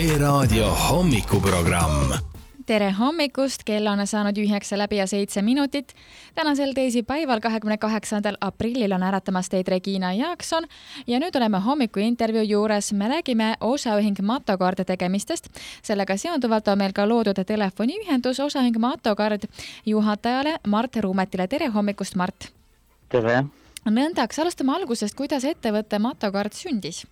E-raadio hommikuprogramm. Tere hommikust, kell on saanud 9 läbi ja 7 minutit. Tänasel teisipäival 28. aprillil on äratamas teid Regina Jaakson ja nüüd oleme hommikuintervjuu juures. Me räägime osaühing Matokard tegemistest. Sellega seonduvalt on meil ka loodud telefoniühendus osaühing Matokard juhatajale Mart Ruumetile. Tere hommikust, Mart! Tere! Nõndaks, alustame algusest, kuidas ettevõtte Matokard sündis?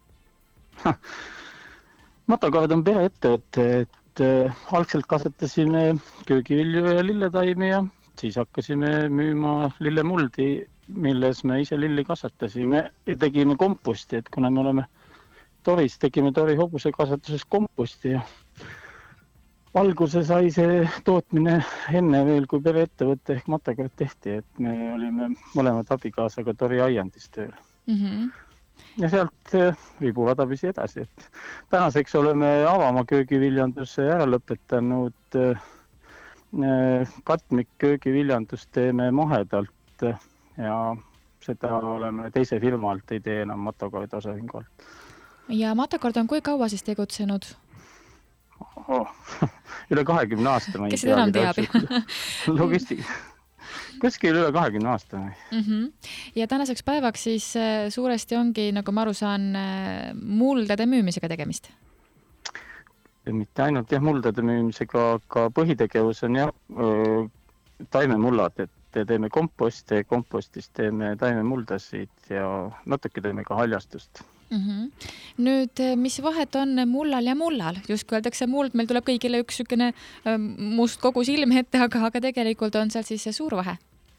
Matokard on pereettevõte, et algselt kasvatasime köögivilju ja lilletaimi ja siis hakkasime müüma lillemuldi, milles me ise lilli kasvatasime ja tegime komposti, et kuna me oleme Toris, tegime Tori hobuse kasvatuses komposti ja alguse sai see tootmine enne veel, kui pereettevõte ehk Matokard tehti, et me olime mõlemad abikaasaga Tori aiandis tööl. Ja sealt ribuvad abisi edasi, et tänaseks oleme avama köögiviljanduse ära lõpetanud. Katmik köögiviljandust teeme mahedalt ja seda oleme teise firma alt, ei tee enam Matokard osaühingu alt. Ja Matokard on kui kaua siis tegutsenud? Üle 20 aasta. Kes seda enam teab? Logistik. Kuskil üle 20 aasta. Ja tänaseks päevaks siis suuresti ongi, nagu ma aru saan, muldade müümisega tegemist? Mitte ainult muldade müümisega, aga põhitegevus on taimemullad, et teeme komposti, kompostist teeme taimemuldasid ja natuke teeme ka haljastust. Nüüd, mis vahet on mullal ja mullal? Just kui öeldakse muld, meil tuleb kõigile üks sükene must kogu silm ette, aga tegelikult on seal siis suur vahe?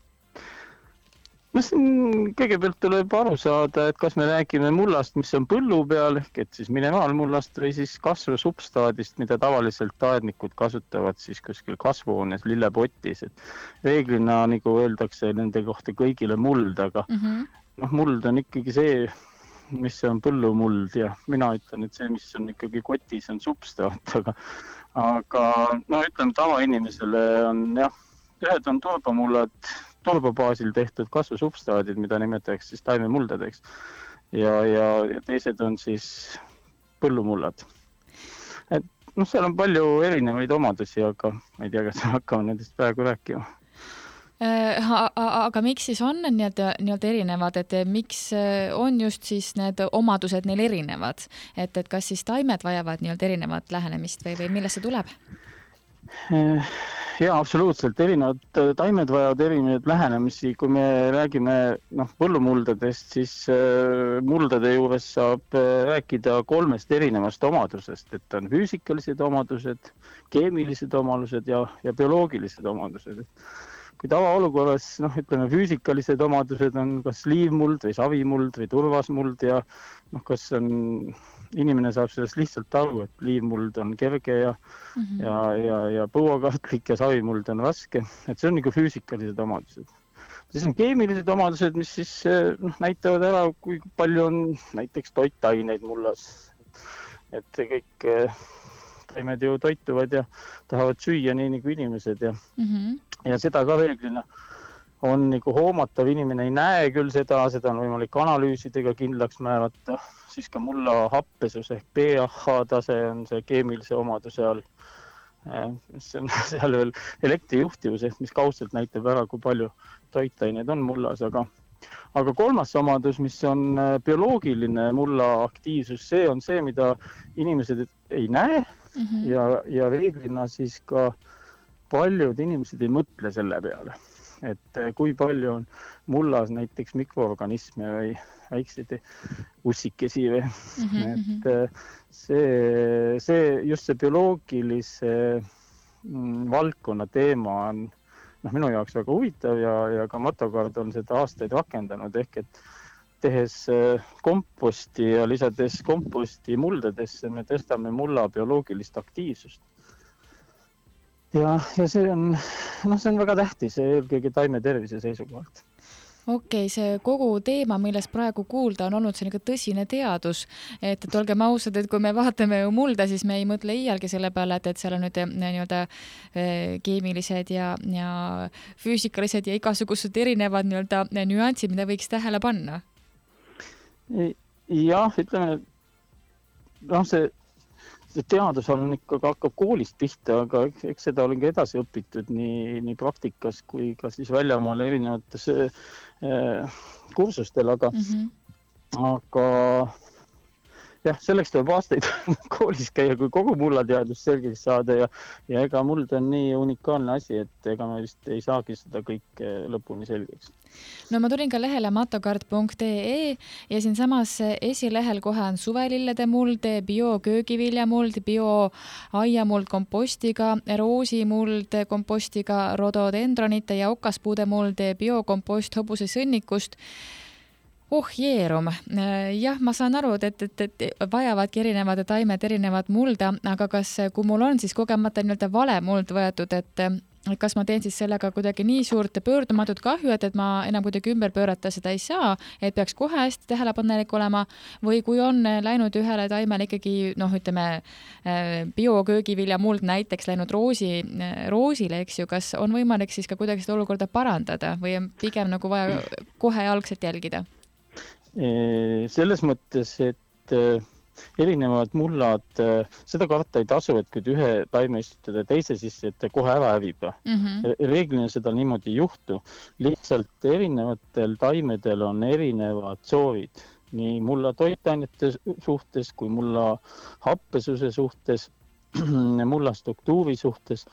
No kõigepealt tuleb aru saada, et kas me räägime mullast, mis on põllu peal, ehk et siis mineraalmullast või siis kasvusubstaadist, mida tavaliselt aednikud kasutavad siis kuskil kasvuhoones lillepotis. Et reeglina, nagu öeldakse nende kohta kõigile muld, aga muld on ikkagi see, mis on põllumuld ja mina ütlen, et see, mis on ikkagi kotis, on substaat, aga ütleme tavainimesele on ühed on turbamullad, turbabaasil tehtud kasvusubstaadid, mida nimetatakse siis taimemuldadeks ja teised on siis põllumullad. Et seal on palju erinevaid omadusi, aga ma ei tea, kas hakkame nendest praegu rääkima. Aga miks siis on need erinevad, et miks on just siis need omadused neil erinevad, et kas siis taimed vajavad erinevat lähenemist või millest see tuleb? Jaa, absoluutselt. Erinevad taimed vajavad erinevaid lähenemisi. Kui me räägime põllumuldadest, siis muldade juures saab rääkida 3 erinevast omadusest, et on füüsikalised omadused, keemilised omadused ja bioloogilised omadused. Kui tavaolukorras, ütleme, füüsikalised omadused on kas liivmuld või savimuld või turvasmuld ja kas inimene saab sellest lihtsalt aru, et liivmuld on kerge ja põuakartlik ja savimuld on raske. Et see on nagu füüsikalised omadused. Siis on keemilised omadused, mis siis näitavad ära, kui palju on näiteks toitaineid mullas. Et kõik taimed ju toituvad ja tahavad süüa nii nagu inimesed ja seda ka reeglina on nagu hoomatav, inimene ei näe küll seda on võimalik analüüsidega kindlaks määrata, siis ka mulla happesus ehk pH tase on see keemilise omaduse all. See on seal veel elektrijuhtivus, ehk mis kaudselt näitab ära, kui palju toitaineid on mullas, aga 3. omadus, mis on bioloogiline mulla aktiivsus, see on see, mida inimesed ei näe ja reeglina siis ka paljud inimesed ei mõtle selle peale, et kui palju on mullas näiteks mikroorganisme või väikseid ussikesi või. Et just see bioloogilise valdkonna teema on minu jaoks väga huvitav ja ka Matokard on seda aastaid rakendanud, ehk et tehes komposti ja lisades komposti muldadesse, me tõstame mulla bioloogilist aktiivsust. Ja see on väga tähtis, eelkõige taime tervise seisukohalt. Okei, see kogu teema, millest praegu kuulda on olnud, see on tõsine teadus, et olgem ausad, et kui me vaatame mulda, siis me ei mõtle iialgi selle peale, et seal on nüüd keemilised ja füüsikalised ja igasugused erinevad nüansid, mida võiks tähele panna. Jah, ütleme, teadus on ikka hakkab koolist pihta, aga eks seda olen ka edasi õpitud nii praktikas kui ka siis väljamaal erinevates kursustel, aga jah, selleks tuleb aastaid koolis käia, kui kogu mullateadus selgeks saada ja ega muld on nii unikaalne asi, et ega me vist ei saagi seda kõik lõpuni selgeks. No ma tulin ka lehele matokart.ee ja siinsamas esilehel kohe on suvelillede muld, bioköögiviljamuld, bioaiamuld kompostiga, roosimuld kompostiga, rododendronite ja okaspuude muld, biokompost hobuse sõnnikust. Jeerum. Jah, ma saan aru, et vajavadki erinevad taimed erinevad mulda, aga kui mul on siis kogemata vale muld võetud, et kas ma teen siis sellega kuidagi nii suurt pöördumatut kahju, et ma enam kuidagi ümber pöörata seda ei saa, et peaks kohe hästi tähelepanelik olema, või kui on läinud ühele taimele ikkagi, bioköögivilja muld näiteks läinud roosile, eks ju, kas on võimalik siis ka kuidagi seda olukorda parandada või on pigem vaja kohe algselt jälgida? Selles mõttes, et erinevad mullad, seda karta ei tasu, et kui ühe taime istutada teise sisse, et kohe ära hävib. Reeglina seda niimoodi ei juhtu. Lihtsalt erinevatel taimedel on erinevad soovid. Nii mulla toitainete suhtes kui mulla happesuse suhtes, mulla struktuuri suhtes.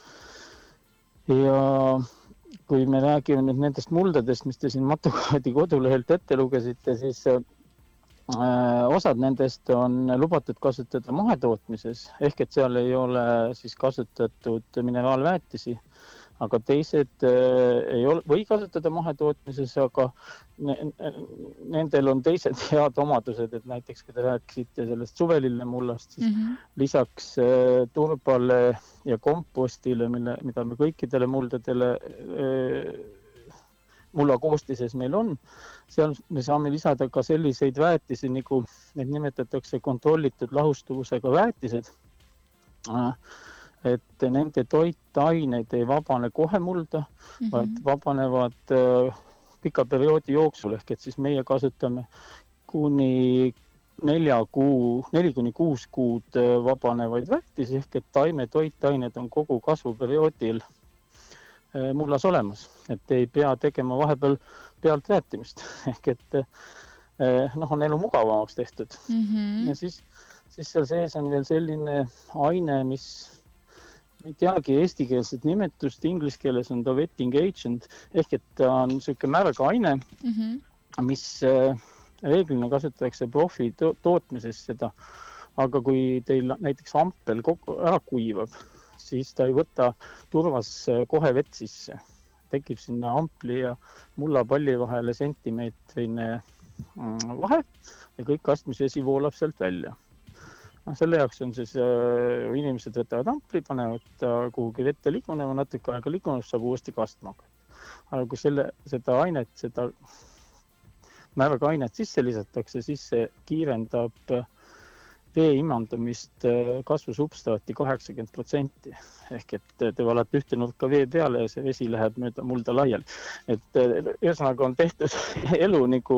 Ja kui me räägime nüüd nendest muldadest, mis te siin Matokaardi kodulehelt ette lugesite, siis osad nendest on lubatud kasutada mahetootmises, ehk et seal ei ole siis kasutatud mineraalväetisi, aga teised ei ole, või kasutada mahetootmises, aga nendel on teised head omadused, et näiteks kui te rääkisite sellest suvelille mullast, siis lisaks turbale ja kompostile, mida me kõikidele muldadele mulla koostises meil on, seal me saame lisada ka selliseid väetisi, nagu need nimetatakse kontrollitud lahustuvusega väetised, et nende toitained ei vabane kohe mulda, vaid vabanevad pika perioodi jooksul, ehk et siis meie kasutame kuni 4-6 kuud vabanevaid väetisi, ehk et taime toitained on kogu kasvuperioodil mullas olemas, et ei pea tegema vahepeal pealt väetimist, ehk et on elu mugavamaks tehtud. Ja siis seal sees on veel selline aine, mis ei teagi eestikeelset nimetust, inglise keeles on ta wetting agent, ehk et ta on selline märg aine, mis reeglina kasutatakse profi tootmises seda, aga kui teil näiteks ampel ära kuivab, siis ta ei võta turvas kohe vett sisse. Tekib sinna ampli ja mullapalli vahele sentimeetrine vahe ja kõik kastmisvesi voolab sealt välja. Selle jaoks on siis inimesed võtavad ampli, panevad kuhugi vette ligunema, natuke aega liguneb, saab uuesti kastma. Aga kui seda ainet, seda märga ainet sisse lisatakse, siis see kiirendab vee imandumist kasvusubstraati 80%. Ehk et te valate ühte nurka vee peale ja see vesi läheb mööda mulda laiali. Et ühesõnaga on tehtud elu nagu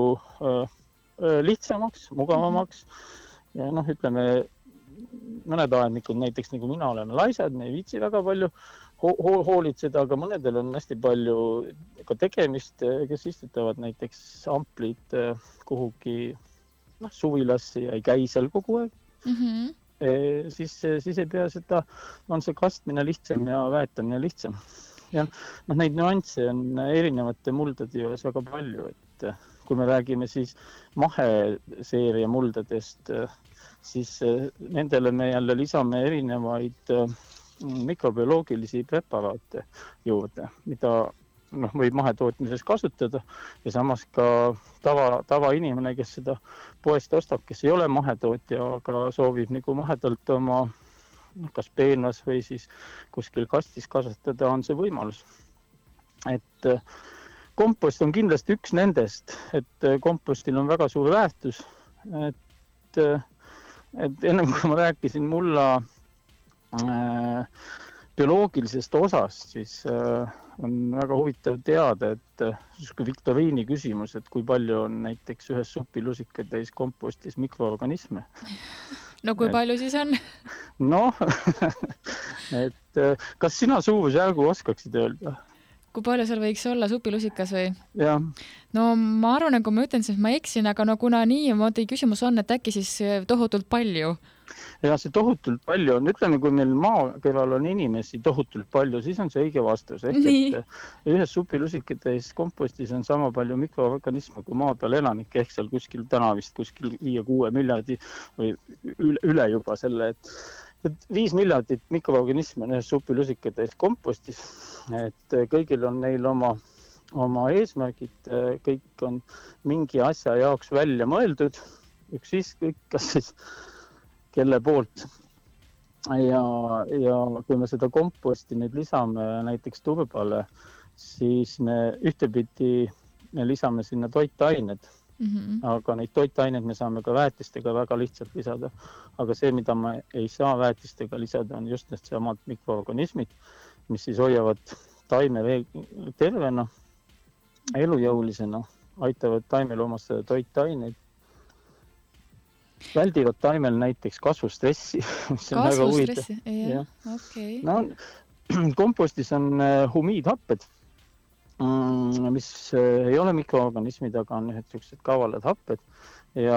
lihtsamaks, mugavamaks. Ja ütleme, mõned aednikud, näiteks nagu mina oleme laisad, me ei viitsi väga palju hoolitseda, aga mõnedel on hästi palju ka tegemist, kes istutavad näiteks amplid kuhugi suvilasse ja ei käi seal kogu aeg. Siis ei pea seda, on see kastmine lihtsam ja väetamine lihtsam. Ja neid nüansse on erinevate muldade juures väga palju, et kui me räägime siis maheseeria muldadest, siis nendele me jälle lisame erinevaid mikrobioloogilisi preparaate juurde, mida võib mahetootmises kasutada ja samas ka tava inimene, kes seda poest ostab, kes ei ole mahetootja, aga soovib nagu mahedalt oma kas peenvas või siis kuskil kastis kasvatada, on see võimalus. Et kompost on kindlasti üks nendest, et kompostil on väga suur väärtus, et ennem kui ma rääkisin mulla bioloogilisest osast, siis on väga huvitav teada, et viktoriini küsimus, et kui palju on näiteks ühes supilusikatäis kompostis mikroorganisme. No kui palju siis on? Noh, et kas sina suurusjärgu oskaksid öelda? Kui palju seal võiks olla supilusikas või? Jah. No ma arvan, kui ma ütlen, siis ma eksin, aga no kuna niimoodi küsimus on, et äkki siis tohutult palju? Ja see tohutult palju on, ütleme, kui meil maakeral on inimesi tohutult palju, siis on see õige vastus. Ehk et ühes supilusiketäis kompostis on sama palju mikroorganisme kui maa peal elanik, ehk seal kuskil täna vist kuskil 5-6 miljardi või üle juba selle, et 5 miljardit mikroorganisme on ühes supilusiketäis kompostis, et kõigil on neil oma eesmärgid, kõik on mingi asja jaoks välja mõeldud, ükskõik kas siis kelle poolt. Ja kui me seda komposti nüüd lisame näiteks turbale, siis me ühtepidi lisame sinna toitained. Aga neid toitaineid me saame ka väetistega väga lihtsalt lisada. Aga see, mida me ei saa väetistega lisada, on just need samad mikroorganismid, mis siis hoiavad taime tervena, elujõulisena, aitavad taimel omastada toitaineid. Väldivad taimel näiteks kasvustressi, mis on väga huvitav. Jah, okei. No, kompostis on humiidhapped, mis ei ole mikroorganismid, aga on ühed kavalad happed ja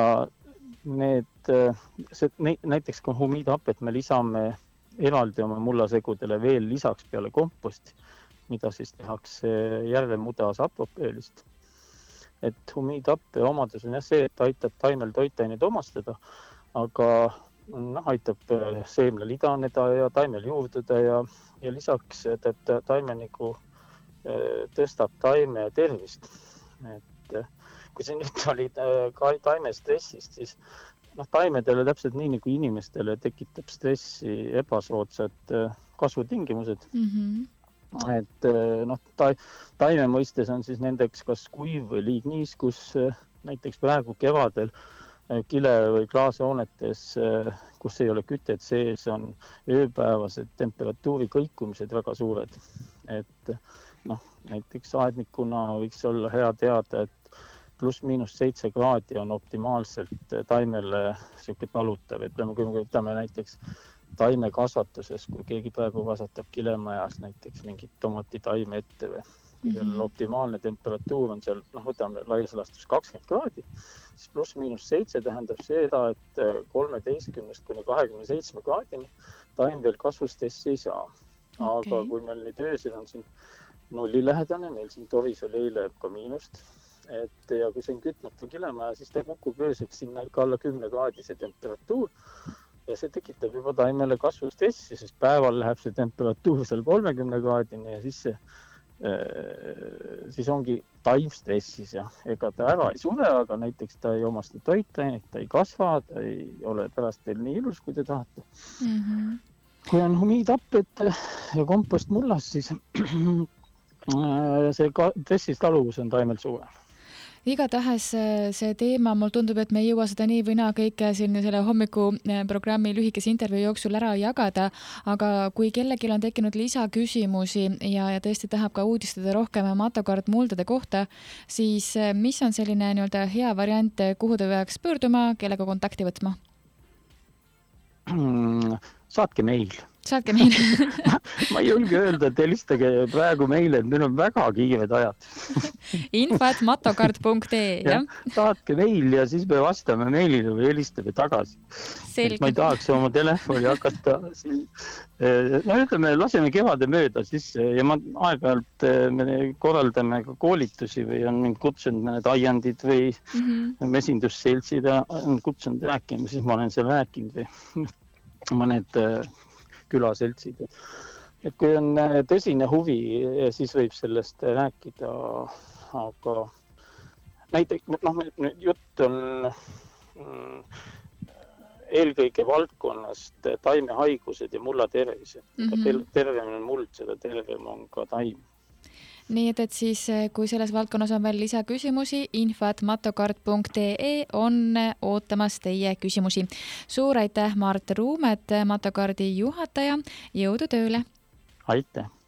näiteks kui humiidhapped me lisame eraldi oma mullasegudele veel lisaks peale komposti, mida siis tehakse järvemuda sapropeelist. Et humiidhappe omadus on see, et aitab taimel toitaineid omastada, aga aitab seemnel idaneda ja taimel juurduda ja lisaks taime nagu tõstab taime tervist. Et kui see nüüd oli taime stressist, siis taimedele täpselt nii nagu inimestele tekitab stressi ebasoodsad kasvutingimused. Et taime mõistes on siis nendeks kas kuiv või liigniis, kus näiteks praegu kevadel kile või klaashoonetes, kus ei ole kütet sees, on ööpäevased temperatuuri kõikumised väga suured. Et näiteks aednikuna võiks olla hea teada, et +-7 kraadi on optimaalselt taimele siuke talutav. Et kui me võtame näiteks taimekasvatuses, kui keegi praegu kasvatab kilemajas näiteks mingit tomatitaime ette või optimaalne temperatuur on seal, võtame laias laastus 20 kraadi, siis +-7 tähendab seda, et 13–27 kraadini taim veel kasvustessi ei saa. Aga kui meil nüüd öösel on siin nullilähedane, meil siin tovis oli eile ka miinust, ja kui see on kütmata kilemaja, siis ta kukub ööseks sinna ikka alla 10 kraadise temperatuur ja see tekitab juba taimele kasvustessi, sest päeval läheb see temperatuur seal 30 kraadini ja siis ongi taim stressis ja ega ta ära ei sure, aga näiteks ta ei omasta toitaineid, ta ei kasva, ta ei ole pärast teil nii ilus, kui te tahate. Kui on humiidhapped ja kompost mullas, siis see stressis taluvus on taimel suurem. Igatahes see teema, mul tundub, et me ei jõua seda nii või naa kõike siin selle hommikuprogrammi lühikese intervjuu jooksul ära jagada, aga kui kellelgi on tekkinud lisaküsimusi ja tõesti tahab ka uudistada rohkem Matokard muldade kohta, siis mis on selline hea variant, kuhu ta peaks pöörduma, kellega kontakti võtma? Saatke meil. Saatke meil. Ma ei julge öelda, et helistage praegu meile, et meil on väga kiired ajad. info@matokard.ee, jah? Saatke meil ja siis me vastame meilile või helistame tagasi. Ma ei tahaks oma telefoni hakata siin. Ütleme, laseme kevade mööda sisse ja aeg-ajalt me korraldame ka koolitusi või on mind kutsunud mõned aiandid või mesindusseltsid on kutsunud rääkima, siis ma olen seal rääkinud või mõned külaseltsid. Et kui on tõsine huvi, siis võib sellest rääkida, aga näiteks jutt on eelkõige valdkonnast taimehaigused ja mulla tervis. Tervem on muld, seda tervem on ka taim. Nii et siis, kui selles valdkonnas on veel lisaküsimusi, info@matokard.ee on ootamas teie küsimusi. Suur aitäh, Mart Ruumet, Matokardi juhataja, jõudu tööle! Aitäh!